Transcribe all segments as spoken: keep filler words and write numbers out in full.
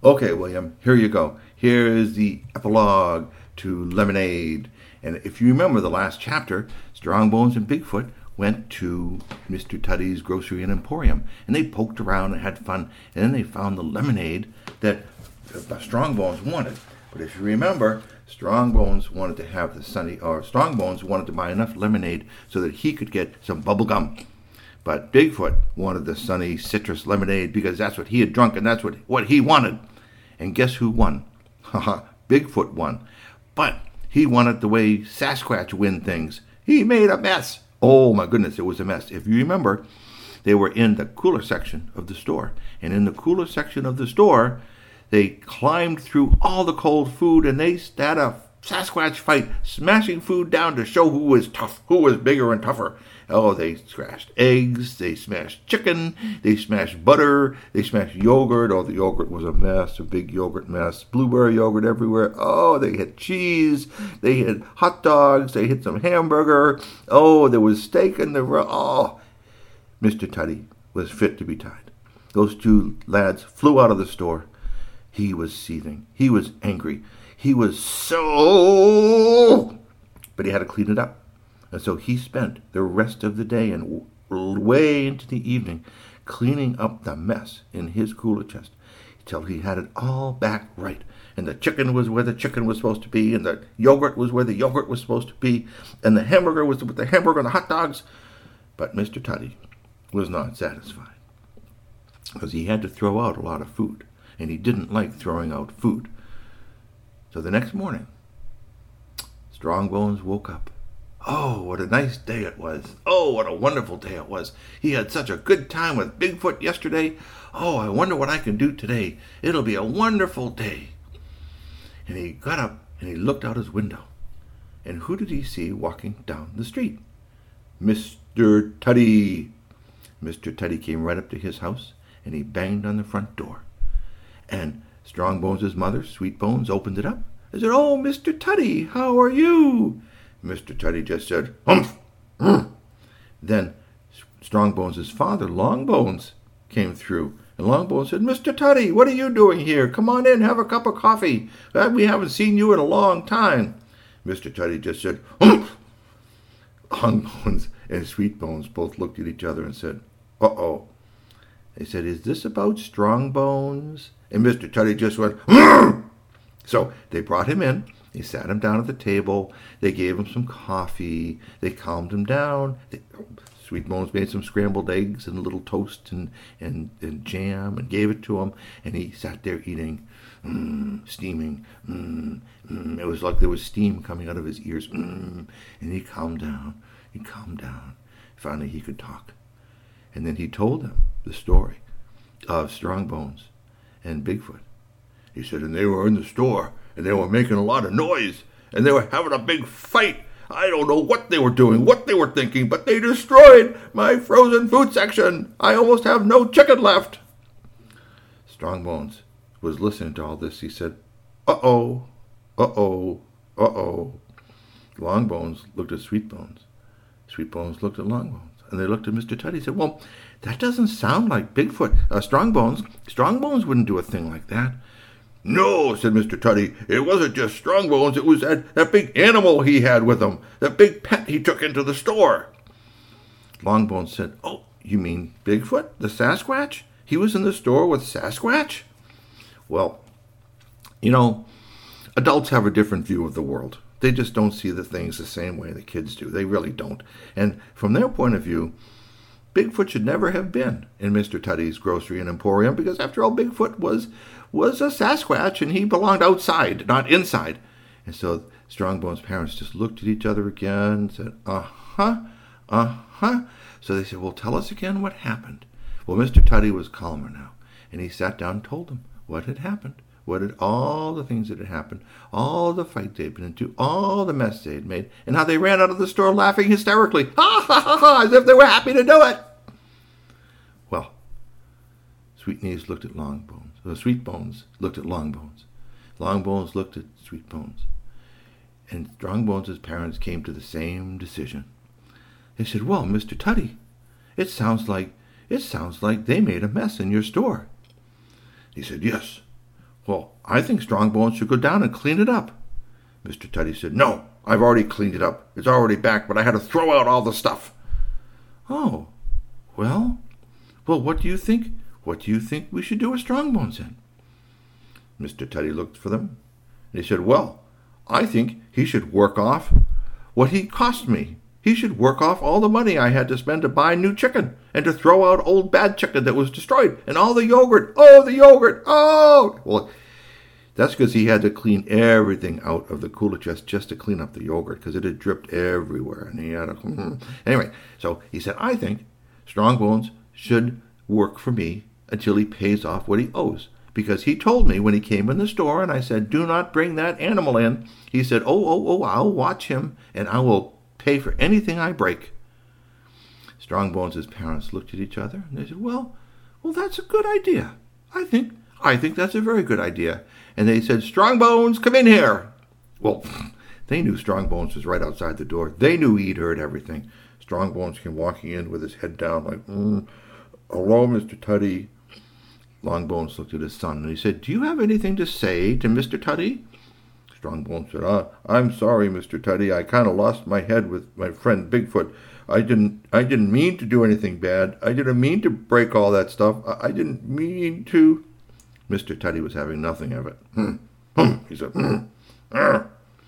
Okay, William, here you go. Here is the epilogue to Lemonade. And if you remember the last chapter, Strongbones and Bigfoot went to Mister Tuddy's Grocery and Emporium, and they poked around and had fun, and then they found the lemonade that Strongbones wanted. But if you remember, Strongbones wanted to have the sunny, or Strongbones wanted to buy enough lemonade so that he could get some bubble gum. But Bigfoot wanted the sunny citrus lemonade because that's what he had drunk and that's what, what he wanted. And guess who won? Haha, Bigfoot won. But he won it the way Sasquatch win things. He made a mess. Oh my goodness, it was a mess. If you remember, they were in the cooler section of the store. And in the cooler section of the store, they climbed through all the cold food and they had a Sasquatch fight, smashing food down to show who was tough, who was bigger and tougher. Oh, they smashed eggs, they smashed chicken, they smashed butter, they smashed yogurt. Oh, the yogurt was a mess, a big yogurt mess. Blueberry yogurt everywhere. Oh, they had cheese, they had hot dogs, they had some hamburger. Oh, there was steak in the... Oh, Mister Tuddy was fit to be tied. Those two lads flew out of the store. He was seething. He was angry. He was so... But he had to clean it up. And so he spent the rest of the day and way into the evening cleaning up the mess in his cooler chest until he had it all back right. And the chicken was where the chicken was supposed to be, and the yogurt was where the yogurt was supposed to be, and the hamburger was with the hamburger and the hot dogs. But Mister Tuddy was not satisfied because he had to throw out a lot of food, and he didn't like throwing out food. So the next morning, Strongbones woke up. Oh, what a nice day it was. Oh, what a wonderful day it was. He had such a good time with Bigfoot yesterday. Oh, I wonder what I can do today. It'll be a wonderful day. And he got up and he looked out his window. And who did he see walking down the street? Mister Tuddy. Mister Tuddy came right up to his house and he banged on the front door. And Strongbones' mother, Sweetbones, opened it up and said, "Oh, Mister Tuddy, how are you?" Mister Tuddy just said, "Humph!" Mm. Then Strongbones' father, Longbones, came through. And Longbones said, "Mister Tuddy, what are you doing here? Come on in, have a cup of coffee. We haven't seen you in a long time." Mister Tuddy just said, "Humph!" Longbones and Sweetbones both looked at each other and said, "Uh-oh." They said, "Is this about Strongbones?" And Mister Tuddy just went, "Humph!" So they brought him in. They sat him down at the table. They gave him some coffee. They calmed him down. They, Sweetbones made some scrambled eggs and a little toast and, and, and jam and gave it to him. And he sat there eating, mm, steaming. Mm, mm. It was like there was steam coming out of his ears. Mm. And he calmed down. He calmed down. Finally, he could talk. And then he told them the story of Strongbones and Bigfoot. He said, and they were in the store. And they were making a lot of noise, and they were having a big fight. I don't know what they were doing, what they were thinking, but they destroyed my frozen food section. I almost have no chicken left. Strongbones was listening to all this. He said, uh-oh, uh-oh, uh-oh. Longbones looked at Sweetbones. Sweetbones looked at Longbones, and they looked at Mister Tuddy and said, well, that doesn't sound like Bigfoot. Uh, Strongbones, Strongbones wouldn't do a thing like that. No, said Mister Tuddy, it wasn't just Strongbones, it was that, that big animal he had with him, that big pet he took into the store. Longbones said, oh, you mean Bigfoot, the Sasquatch? He was in the store with Sasquatch? Well, you know, adults have a different view of the world. They just don't see the things the same way the kids do. They really don't. And from their point of view, Bigfoot should never have been in Mister Tuddy's Grocery and Emporium because, after all, Bigfoot was was a Sasquatch and he belonged outside, not inside. And so Strongbones' parents just looked at each other again and said, uh-huh, uh-huh. So they said, well, tell us again what happened. Well, Mister Tuddy was calmer now, and he sat down and told them what had happened, what had all the things that had happened, all the fight they'd been into, all the mess they had made, and how they ran out of the store laughing hysterically, ha, ha, ha, ha, as if they were happy to do it. Well, Sweetknees looked at Longbones. So Sweetbones looked at Longbones. Longbones looked at Sweetbones. And Strongbones' parents came to the same decision. They said, well, Mister Tuddy, it sounds like it sounds like they made a mess in your store. He said, yes. Well, I think Strongbones should go down and clean it up. Mister Tuddy said, No, I've already cleaned it up. It's already back, but I had to throw out all the stuff. Oh, well, well, what do you think? What do you think we should do with Strongbones then? Mister Tuddy looked for them, and he said, Well, I think he should work off what he cost me. He should work off all the money I had to spend to buy new chicken and to throw out old bad chicken that was destroyed and all the yogurt. Oh, the yogurt. Oh, well, that's because he had to clean everything out of the cooler chest just to clean up the yogurt because it had dripped everywhere. And he had a, mm. Anyway, so he said, I think Strongbones should work for me until he pays off what he owes. Because he told me when he came in the store and I said, do not bring that animal in. He said, oh, oh, oh, I'll watch him and I will pay for anything I break. Strongbones' parents looked at each other and they said, well, well, that's a good idea. I think, I think that's a very good idea. And they said, Strongbones, come in here. Well, they knew Strongbones was right outside the door. They knew he'd heard everything. Strongbones came walking in with his head down like, mm, hello, Mister Tuddy. Longbones looked at his son and he said, do you have anything to say to Mister Tuddy? Strongbones said, uh, I'm sorry, Mister Tuddy. I kind of lost my head with my friend Bigfoot. I didn't I didn't mean to do anything bad. I didn't mean to break all that stuff. I, I didn't mean to... Mister Tuddy was having nothing of it. Hmm. Hmm. He said, hmm. Arr.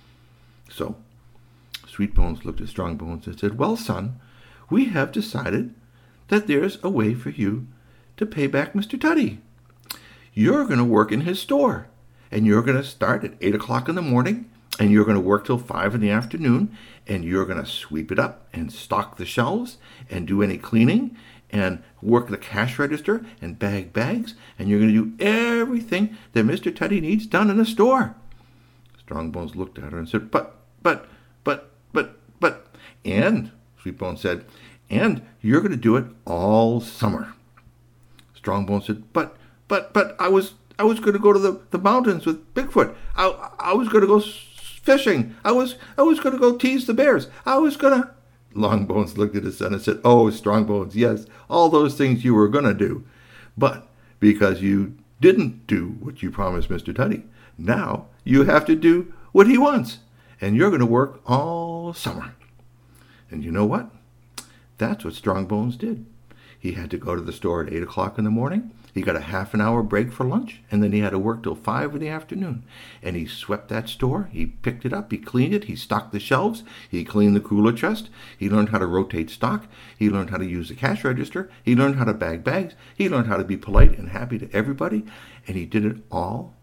So, Sweetbones looked at Strongbones and said, well, son, we have decided that there's a way for you to pay back Mister Tuddy. You're going to work in his store, and you're going to start at eight o'clock in the morning, and you're going to work till five in the afternoon, and you're going to sweep it up and stock the shelves and do any cleaning and work the cash register and bag bags, and you're going to do everything that Mister Tuddy needs done in the store. Strongbones looked at her and said, but, but, but, but, but, and, Sweetbones said, and you're going to do it all summer. Strongbones said, but, but, but, I was, I was going to go to the, the mountains with Bigfoot. I, I was going to go fishing. I was, I was going to go tease the bears. I was going to... Longbones looked at his son and said, oh, Strongbones, yes, all those things you were going to do. But because you didn't do what you promised Mister Tuddy, now you have to do what he wants. And you're going to work all summer. And you know what? That's what Strongbones did. He had to go to the store at eight o'clock in the morning. He got a half an hour break for lunch, and then he had to work till five in the afternoon. And he swept that store. He picked it up. He cleaned it. He stocked the shelves. He cleaned the cooler chest. He learned how to rotate stock. He learned how to use the cash register. He learned how to bag bags. He learned how to be polite and happy to everybody. And he did it all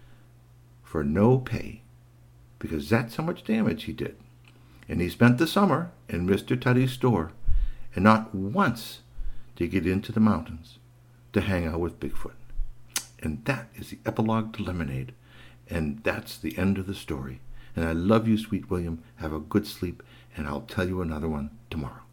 for no pay, because that's how much damage he did. And he spent the summer in Mister Tuddy's store, and not once to get into the mountains to hang out with Bigfoot. And that is the epilogue to Lemonade. And that's the end of the story. And I love you, Sweet William. Have a good sleep, and I'll tell you another one tomorrow.